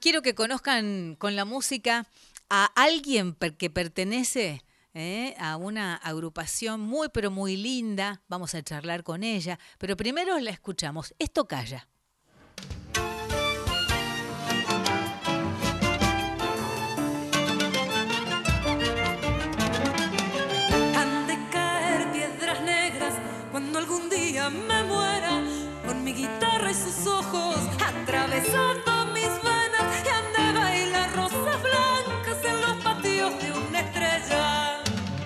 quiero que conozcan con la música a alguien que pertenece a una agrupación muy, pero muy linda. Vamos a charlar con ella, pero primero la escuchamos. Esto calla. Han de caer piedras negras cuando algún día me muera, con mi guitarra y sus ojos atravesando mis venas, y han de bailar rosas blancas en los patios de una estrella.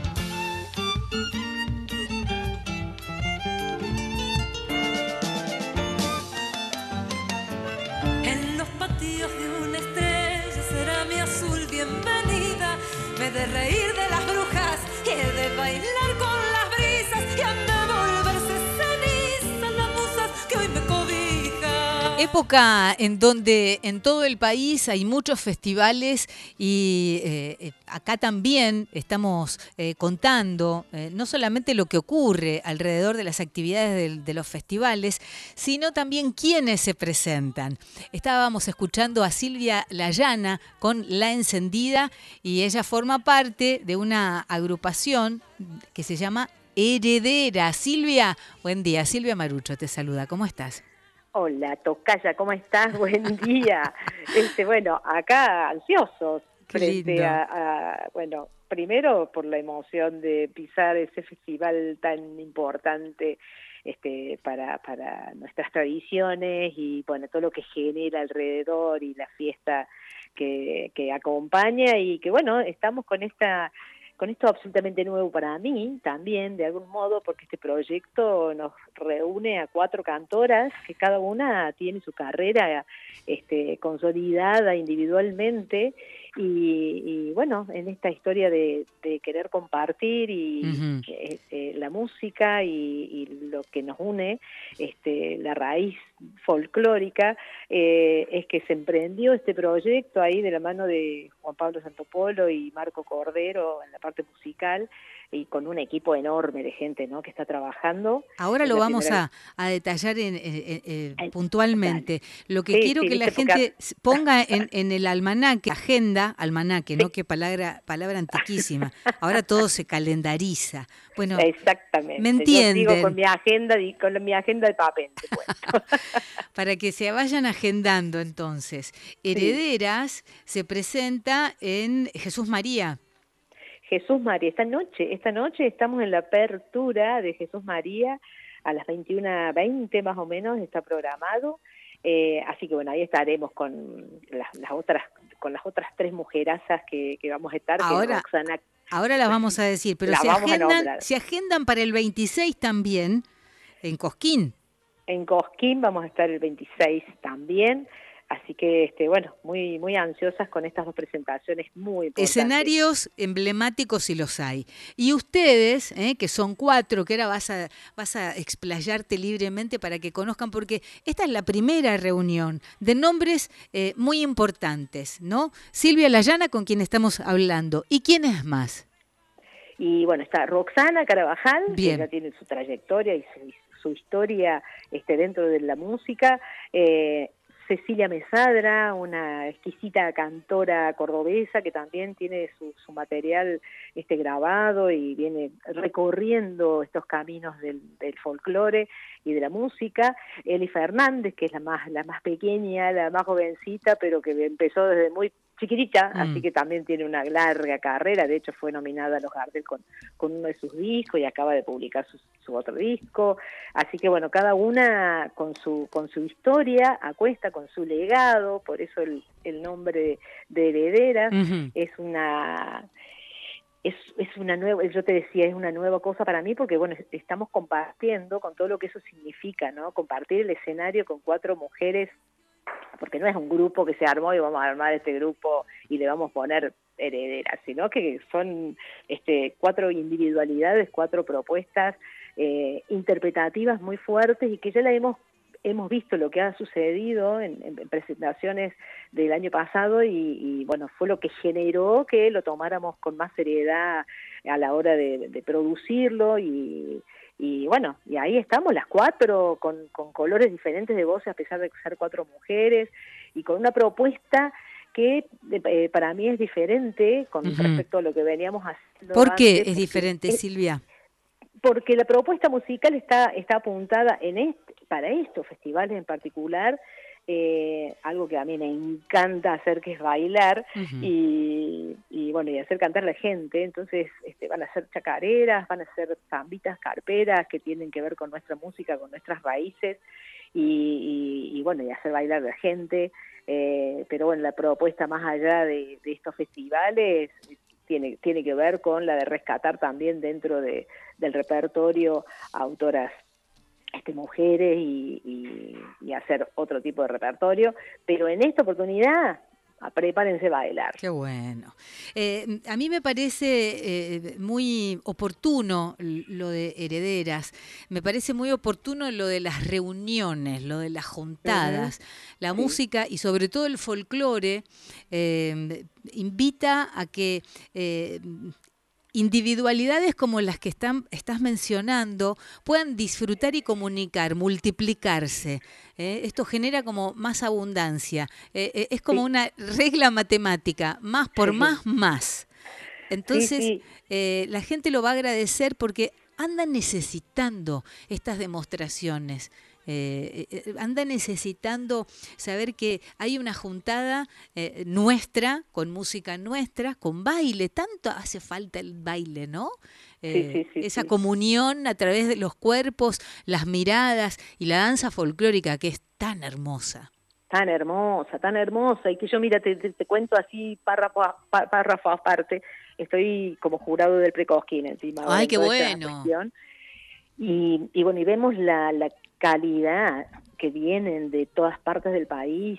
En los patios de una estrella será mi azul bienvenida. Me he de reír de las brujas y he de bailar con las brisas, y han de volverse cenizas las musas que hoy me cobijan. Época en donde en todo el país hay muchos festivales y acá también estamos contando no solamente lo que ocurre alrededor de las actividades de los festivales, sino también quiénes se presentan. Estábamos escuchando a Silvia Layana con La Encendida y ella forma parte de una agrupación que se llama Heredera. Silvia, buen día. Silvia Marucho te saluda. ¿Cómo estás? Hola, tocaya, ¿cómo estás? Buen día. Bueno, acá ansiosos Qué frente lindo. bueno, primero por la emoción de pisar ese festival tan importante para nuestras tradiciones y bueno, todo lo que genera alrededor y la fiesta que acompaña y que bueno, estamos con esto absolutamente nuevo para mí también, de algún modo, porque este proyecto nos reúne a 4 cantoras que cada una tiene su carrera consolidada individualmente y bueno, en esta historia de querer compartir y Ujú. la música y lo que nos une, la raíz folclórica, es que se emprendió este proyecto ahí de la mano de Juan Pablo Santopolo y Marco Cordero en la parte musical y con un equipo enorme de gente, ¿no?, que está trabajando. Ahora Es lo la vamos primera vez. a detallar Ay, dale. puntualmente. Lo que Sí, quiero sí, que la viste, porque gente ponga en el almanaque, agenda, almanaque, ¿no? Qué palabra antiquísima. Ahora todo se calendariza. Bueno, ¿me exactamente. Yo sigo con entienden? mi agenda y con mi agenda de papel, te cuento. Para que se vayan agendando entonces. Sí. Herederas se presenta en Jesús María. Jesús María, esta noche estamos en la apertura de Jesús María a las 21:20 más o menos, está programado, así que bueno, ahí estaremos con las otras 3 mujerazas que vamos a estar, que es Ahora, Roxana, ahora las vamos a decir, pero las vamos a nombrar. se agendan para el 26 también en Cosquín. En Cosquín vamos a estar el 26 también, así que bueno, muy muy ansiosas con estas 2 presentaciones muy importantes. Escenarios emblemáticos si los hay. Y ustedes, que son 4, que ahora vas a explayarte libremente para que conozcan, porque esta es la primera reunión de nombres muy importantes, ¿no? Silvia Layana, con quien estamos hablando. ¿Y quién es más? Y bueno, está Roxana Carabajal, que ya Bien. tiene su trayectoria y su historia dentro de la música. Cecilia Mesadra, una exquisita cantora cordobesa que también tiene su material grabado y viene recorriendo estos caminos del folclore y de la música. Eli Fernández, que es la más pequeña, la más jovencita, pero que empezó desde muy chiquitita, así que también tiene una larga carrera. De hecho fue nominada a los Gardel con uno de sus discos y acaba de publicar su otro disco, así que bueno, cada una con su historia, acuesta con su legado, por eso el nombre de Herederas. Uh-huh. Es una nueva, yo te decía, es una nueva cosa para mí porque bueno, estamos compartiendo con todo lo que eso significa, ¿no? Compartir el escenario con 4 mujeres, porque no es un grupo que se armó y vamos a armar este grupo y le vamos a poner Herederas, sino que son 4 individualidades, 4 propuestas interpretativas muy fuertes y que ya la hemos visto lo que ha sucedido en presentaciones del año pasado y bueno, fue lo que generó que lo tomáramos con más seriedad a la hora de producirlo y bueno, y ahí estamos las 4 con colores diferentes de voces a pesar de ser 4 mujeres y con una propuesta que para mí es diferente con respecto a lo que veníamos haciendo ¿Por qué antes, es diferente, Silvia? porque la propuesta musical está apuntada para estos festivales en particular, algo que a mí me encanta hacer, que es bailar, y bueno, y hacer cantar a la gente. Entonces van a ser chacareras, van a ser zambitas, carperas, que tienen que ver con nuestra música, con nuestras raíces, y bueno, y hacer bailar a la gente. Pero bueno, la propuesta más allá de estos festivales tiene que ver con la de rescatar también dentro del repertorio a autoras mujeres y hacer otro tipo de repertorio, pero en esta oportunidad prepárense a bailar. Qué bueno. A mí me parece muy oportuno lo de Herederas, me parece muy oportuno lo de las reuniones, lo de las juntadas. La música y sobre todo el folclore invita a que individualidades como las que estás mencionando puedan disfrutar y comunicar, multiplicarse. Esto genera como más abundancia. Es como una regla matemática, más por más. Entonces, la gente lo va a agradecer porque anda necesitando estas demostraciones. Anda necesitando saber que hay una juntada nuestra, con música nuestra, con baile. Tanto hace falta el baile, ¿no? Esa comunión a través de los cuerpos, las miradas y la danza folclórica que es tan hermosa. Tan hermosa, y que yo, mira, te cuento así párrafo aparte. Estoy como jurado del Precosquín encima. ¡Ay, qué bueno! Y bueno, y vemos la calidad que vienen de todas partes del país,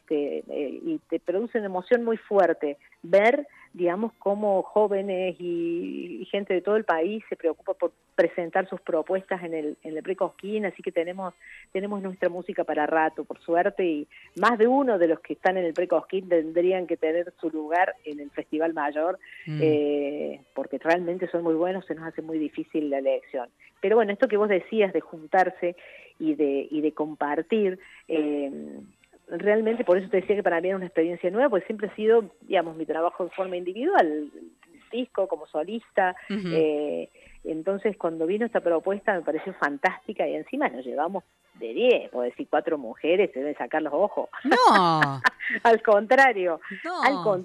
y te produce una emoción muy fuerte ver, digamos, cómo jóvenes y gente de todo el país se preocupa por presentar sus propuestas en el Precosquín, así que tenemos nuestra música para rato, por suerte, y más de uno de los que están en el Precosquín tendrían que tener su lugar en el Festival Mayor, porque realmente son muy buenos, se nos hace muy difícil la elección. Pero bueno, esto que vos decías de juntarse y de compartir, realmente por eso te decía que para mí era una experiencia nueva, porque siempre ha sido, digamos, mi trabajo de forma individual, disco, como solista. Entonces, cuando vino esta propuesta me pareció fantástica, y encima nos llevamos de 10, puedo decir, 4 mujeres, se deben sacar los ojos. ¡No! Al contrario, No.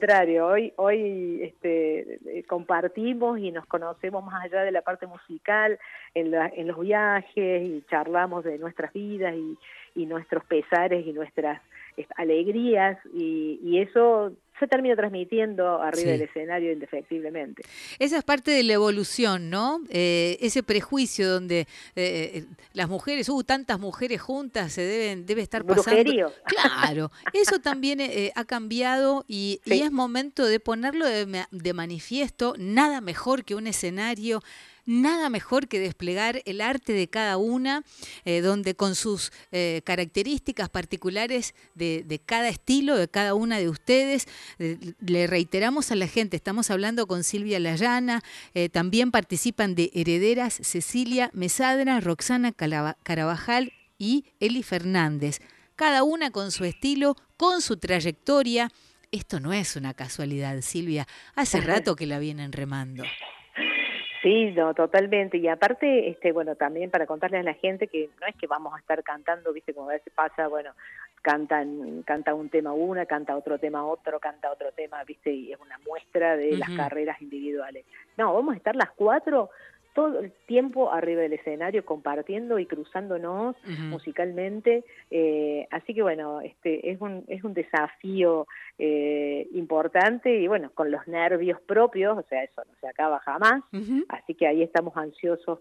hoy compartimos y nos conocemos más allá de la parte musical, en los viajes, y charlamos de nuestras vidas y nuestros pesares y nuestras alegrías, y eso se termina transmitiendo arriba del escenario indefectiblemente. Esa es parte de la evolución, ¿no? Ese prejuicio donde las mujeres, tantas mujeres juntas, debe estar pasando. Brujerío. Claro, eso también ha cambiado y es momento de ponerlo de manifiesto. Nada mejor que un escenario, nada mejor que desplegar el arte de cada una, donde con sus características particulares de cada estilo, de cada una de ustedes, le reiteramos a la gente, estamos hablando con Silvia Layana, también participan de Herederas Cecilia Mesadra, Roxana Carabajal y Eli Fernández, cada una con su estilo, con su trayectoria. Esto no es una casualidad, Silvia, hace rato que la vienen remando. Sí, no, totalmente. Y aparte, bueno, también para contarle a la gente que no es que vamos a estar cantando, viste, como a veces pasa, bueno, canta un tema una, canta otro tema otro, canta otro tema, viste, y es una muestra de las carreras individuales. No, vamos a estar las 4 todo el tiempo arriba del escenario, compartiendo y cruzándonos musicalmente, así que bueno, es un desafío importante, y bueno, con los nervios propios, o sea, eso no se acaba jamás, así que ahí estamos ansiosas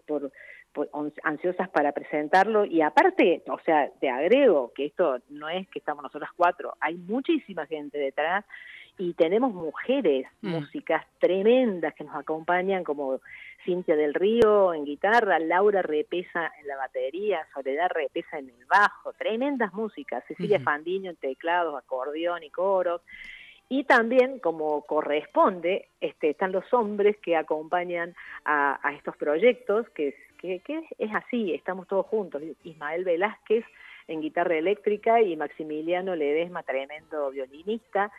para presentarlo. Y aparte, o sea, te agrego que esto no es que estamos nosotras 4, hay muchísima gente detrás, y tenemos mujeres, músicas tremendas que nos acompañan, como Cintia del Río en guitarra, Laura Repesa en la batería, Soledad Repesa en el bajo, tremendas músicas, Cecilia Fandiño en teclados, acordeón y coros. Y también, como corresponde, están los hombres que acompañan a estos proyectos, que es así, estamos todos juntos. Ismael Velázquez en guitarra eléctrica, y Maximiliano Ledesma, tremendo violinista.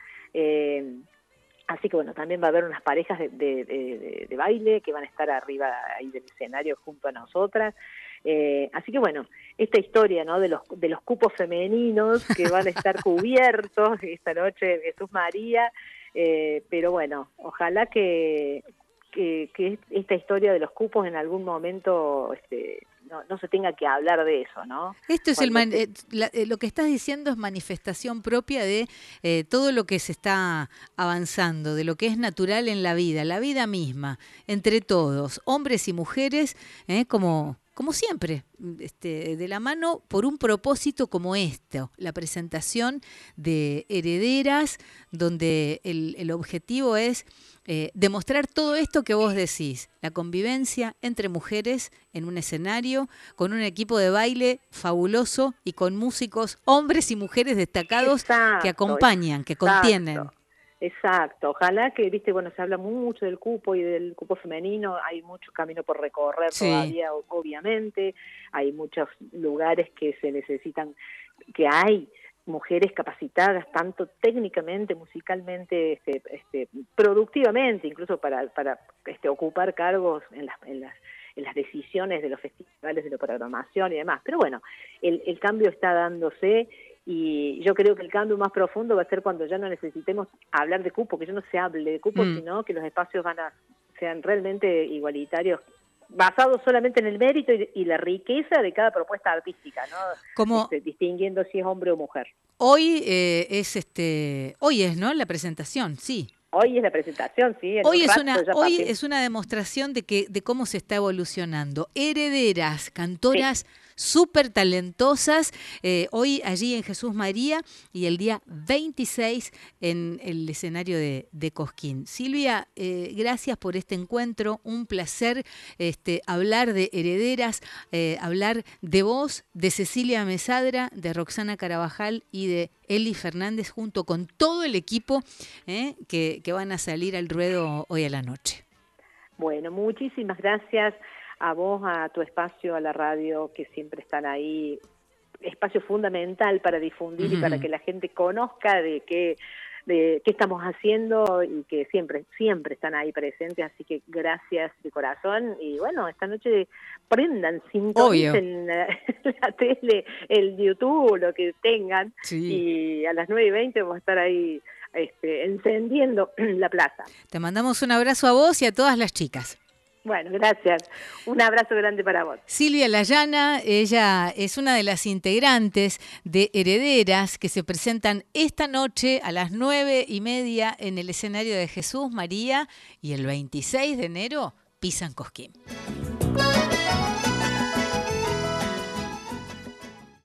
Así que bueno, también va a haber unas parejas de baile que van a estar arriba ahí del escenario junto a nosotras. Así que bueno, esta historia, ¿no?, de los cupos femeninos que van a estar cubiertos esta noche en Jesús María, pero bueno, ojalá que esta historia de los cupos en algún momento no se tenga que hablar de eso, ¿no? Esto es lo que estás diciendo es manifestación propia de todo lo que se está avanzando, de lo que es natural en la vida misma, entre todos, hombres y mujeres, como siempre, de la mano por un propósito como esto, la presentación de Herederas, donde el objetivo es demostrar todo esto que vos decís, la convivencia entre mujeres en un escenario, con un equipo de baile fabuloso y con músicos, hombres y mujeres destacados. Exacto, que acompañan, que contienen. Exacto, ojalá que, bueno, se habla mucho del cupo y del cupo femenino, hay mucho camino por recorrer todavía, obviamente, hay muchos lugares que se necesitan, que hay mujeres capacitadas tanto técnicamente, musicalmente, productivamente, incluso para ocupar cargos en las decisiones de los festivales, de la programación y demás. Pero bueno, el cambio está dándose, y yo creo que el cambio más profundo va a ser cuando ya no necesitemos hablar de cupo, que ya no se hable de cupo, sino que los espacios sean realmente igualitarios, basados solamente en el mérito y la riqueza de cada propuesta artística, ¿no? Distinguiendo si es hombre o mujer. Hoy hoy es, ¿no?, la presentación, sí. Hoy es la presentación, sí. Hoy es una demostración de cómo se está evolucionando. Herederas, cantoras súper talentosas, hoy allí en Jesús María y el día 26 en el escenario de Cosquín. Silvia, gracias por este encuentro, un placer hablar de Herederas, hablar de vos, de Cecilia Mesadra, de Roxana Carabajal y de Eli Fernández, junto con todo el equipo que van a salir al ruedo hoy a la noche. Bueno, muchísimas gracias a vos, a tu espacio, a la radio, que siempre están ahí, espacio fundamental para difundir y para que la gente conozca de qué estamos haciendo, y que siempre están ahí presentes, así que gracias de corazón. Y bueno, esta noche prendan, sintonicen la tele, el YouTube, lo que tengan, y a las 9:20 vamos a estar ahí encendiendo la plaza. Te mandamos un abrazo a vos y a todas las chicas. Bueno, gracias. Un abrazo grande para vos. Silvia Layana, ella es una de las integrantes de Herederas que se presentan esta noche a las 9:30 en el escenario de Jesús María, y el 26 de enero pisan Cosquín.